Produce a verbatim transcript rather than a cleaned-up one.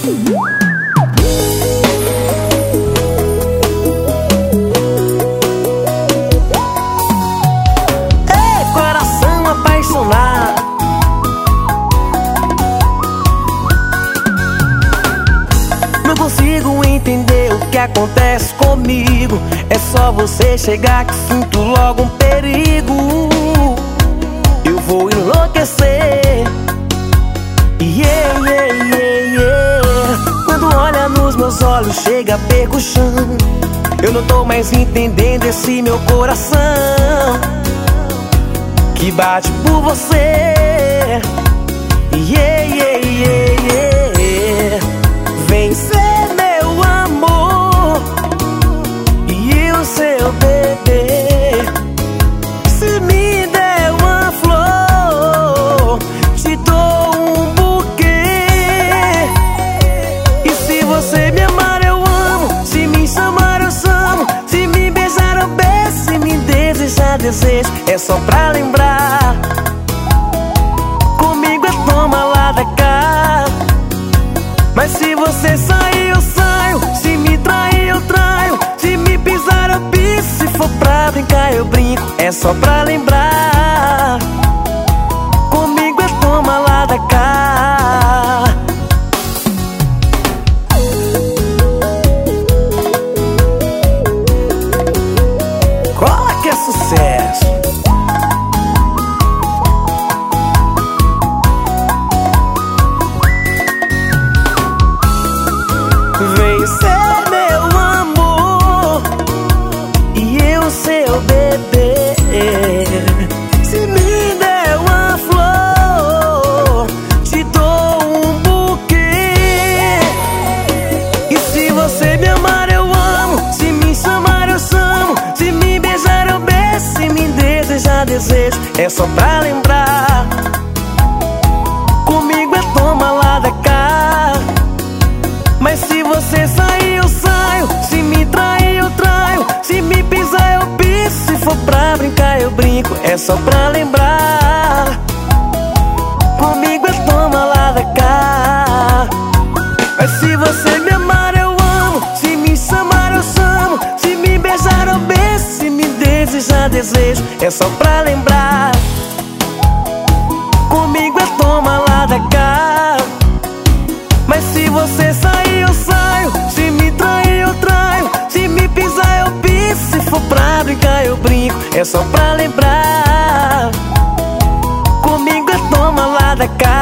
Ei, coração apaixonado, não consigo entender o que acontece comigo. É só você chegar que sinto logo um perigo. Eu vou enlouquecer. Yeah, yeah, yeah, yeah. Quando olha nos meus olhos chega, perco o chão. Eu não tô mais entendendo esse meu coração que bate por você. Yeah, yeah, yeah, yeah. Vem ser meu amor e eu seu bebê. Se me der uma flor, te dou um buquê. E se você me amar eu amo, se me chamar eu chamo, se me beijar eu beijo, se me desejar desejo. É só pra lembrar, comigo é toma lá da cá. Mas se você sair eu saio, se me trair eu traio, se me pisar eu piso, se for pra brincar eu brinco. É só pra lembrar, comigo é toma lá da cá. Cola que é sucesso. Vem ser meu amor e eu seu bebê. Se me der uma flor, te dou um buquê. E se você me amar eu amo, se me chamar eu chamo, se me beijar eu beijo, se me desejar desejo. É só pra lembrar, comigo é toma lá da cá. Mas se você sair eu saio, se me trair eu traio, se me pisar eu piso, se for pra brincar eu brinco. É só pra lembrar, comigo é toma lá da cá. Mas se você me amar eu amo, se me chamar eu chamo, se me beijar eu beijo, se me desejar desejo. É só pra lembrar, comigo é toma lá da cá. Mas se você sair eu saio, se me trair eu traio, se me pisar eu piso, se for pra brincar eu brinco. É só pra lembrar, comigo é toma lá da cá.